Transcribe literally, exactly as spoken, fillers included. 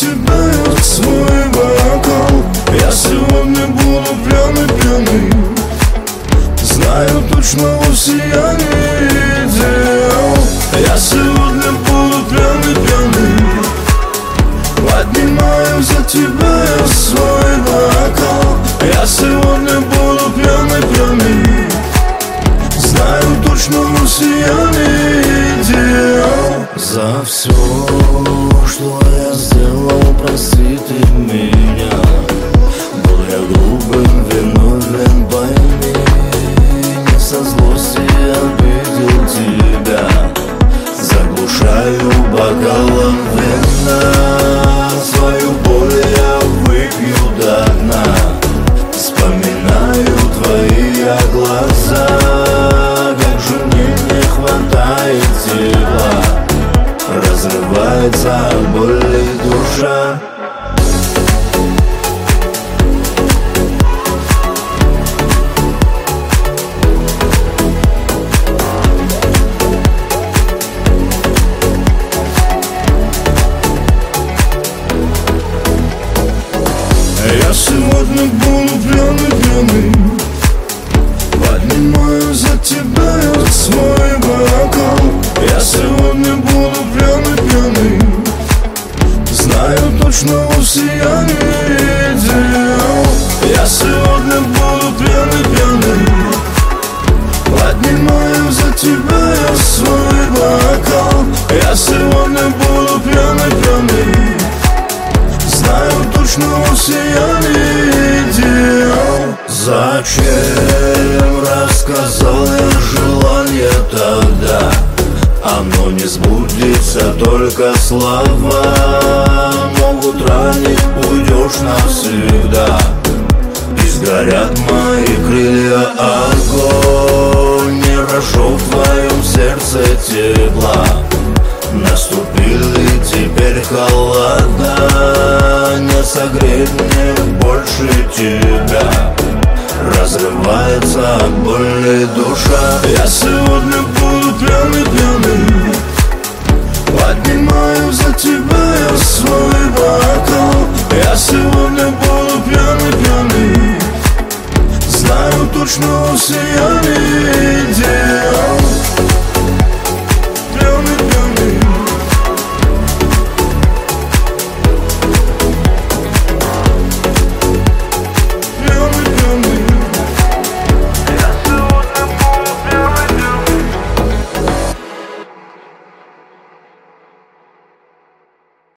тебя свой бокал. Я сегодня буду пьяный-пьяный, знаю точно вовсе я не идеал. Я сегодня буду пьяный-пьяный, поднимаю за тебя свой бокал. Я сегодня буду пьяный-пьяный, знаю точно вовсе я не идеал. За все, что я сделал, прости ты меня. Был я глупым, виновен, пойми. Не со злости обидел тебя, заглушаю бокалом вина. Свою боль я выпью до дна, вспоминаю твои глаза. Как же мне не хватает тепла, разрывается от боли душа. Я сегодня буду пьяный-пьяный, поднимаю за тебя свой бокал. Я сегодня буду пьяный-пьяный, знаю точно вовсе я не идеал. Я сегодня буду пьяный-пьяный, поднимаю за тебя свой бокал. Я сегодня буду пьяный-пьяный, знаю точно вовсе я не идеал. Зачем рассказал я желание тогда? Оно не сбудется, только слова могут ранить, уйдешь навсегда. И сгорят мои крылья, огонь не разжег в твоем сердце тепла. Наступили теперь холода, не согреть мне больше тебя. Разрывается от боли душа. Я сегодня буду пьяный-пьяный, поднимаю за тебя свой бокал. Я сегодня буду пьяный-пьяный, знаю точно вовсе я не идеал.